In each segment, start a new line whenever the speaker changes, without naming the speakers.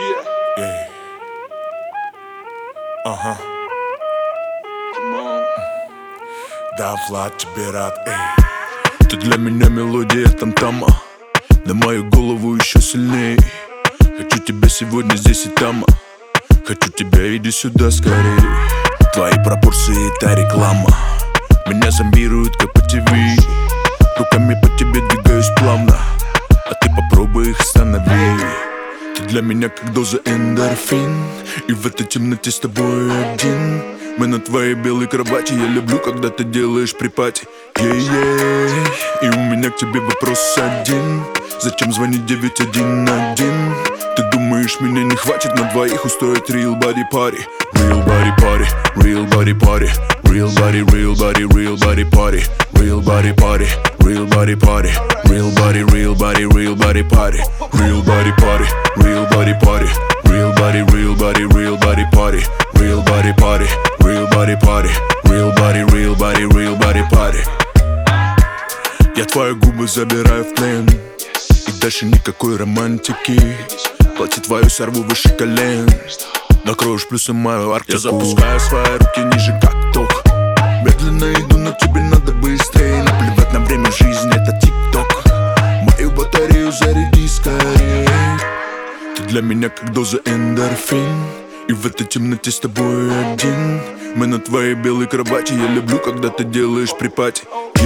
Yeah. Ага. Да, Влад, тебе рад, эй. Ты для меня мелодия там-тама, на мою голову еще сильней. Хочу тебя сегодня здесь и там. Хочу тебя, иди сюда скорей. Твои пропорции — это реклама. Меня зомбируют, как по ТВ. Руками по тебе двигаюсь плавно, а ты попробуй их останови. Ты для меня как доза эндорфин, и в этой темноте с тобой один. Мы на твоей белой кровати. Я люблю, когда ты делаешь припати. И у меня к тебе вопрос один: зачем звонить 911? Ты думаешь, меня не хватит на двоих устроить real body party? Real body party, real body party, real body, real body, real body party, real body party, real body party, real body, real body, real body party, real body party, real body party, real body, real body, real body party, real body party, real body party, real body, real body, real body party. Я твои губы забираю в плен, и дальше никакой романтики. Платье твое сорву выше колен, накроешь плюсом мою Арктику. Я запускаю свои руки ниже, как ток. Медленно иду, но тебе надо быстрее. Наплевать на время жизни, это тик-ток. Мою батарею заряди скорее. Ты для меня как доза эндорфин, и в этой темноте с тобой один. Мы на твоей белой кровати. Я люблю, когда ты делаешь припати.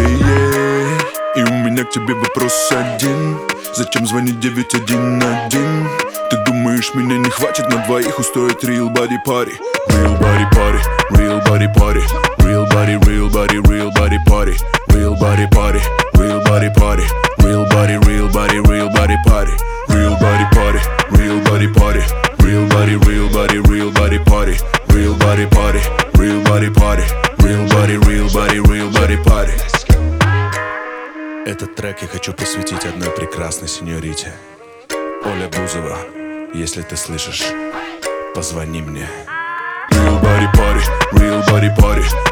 И у меня к тебе вопрос один: зачем звонить 911? Ты думаешь, меня не хватит на двоих устроить real body party? Real body party, real body party, real body, real body, real body party, real body party, real body party, real body, real body, real body party, real body party, real body party, real body, real body, real body party, real body party, real body party, real body, real body, real body party. Этот трек я хочу посвятить одной прекрасной сеньорите. Оля Бузова, если ты слышишь, позвони мне. Real body party, real body party,